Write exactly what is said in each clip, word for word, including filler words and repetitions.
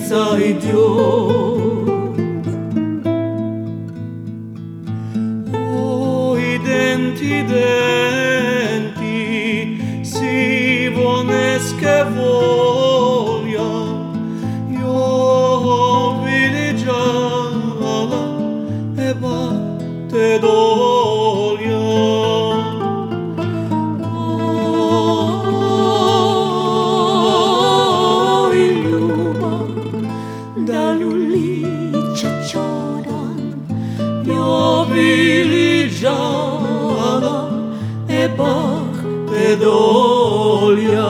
взойдет. Ой, denti, denti, si vones che voglia, io viligiala e batte d'olio. Da ljulića čoran, jo viliđala e bak te dolja.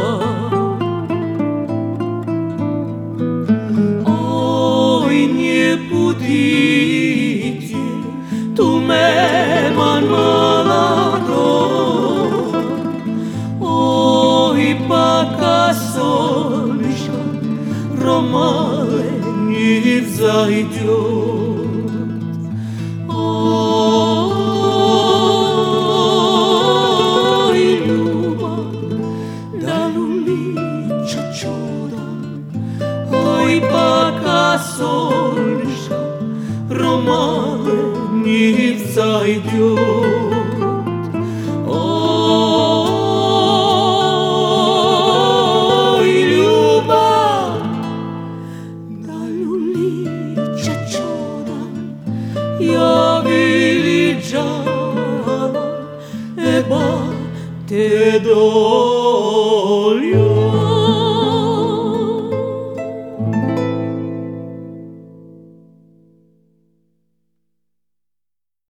Oj, nje putitje, tu me man malado, oj, paka solniška, romale не взойдет. Ой, Люба, да люлича чудом, ой, пока солнышко романы не взойдет. Ой, Люба, io viligiana e batte d'olio.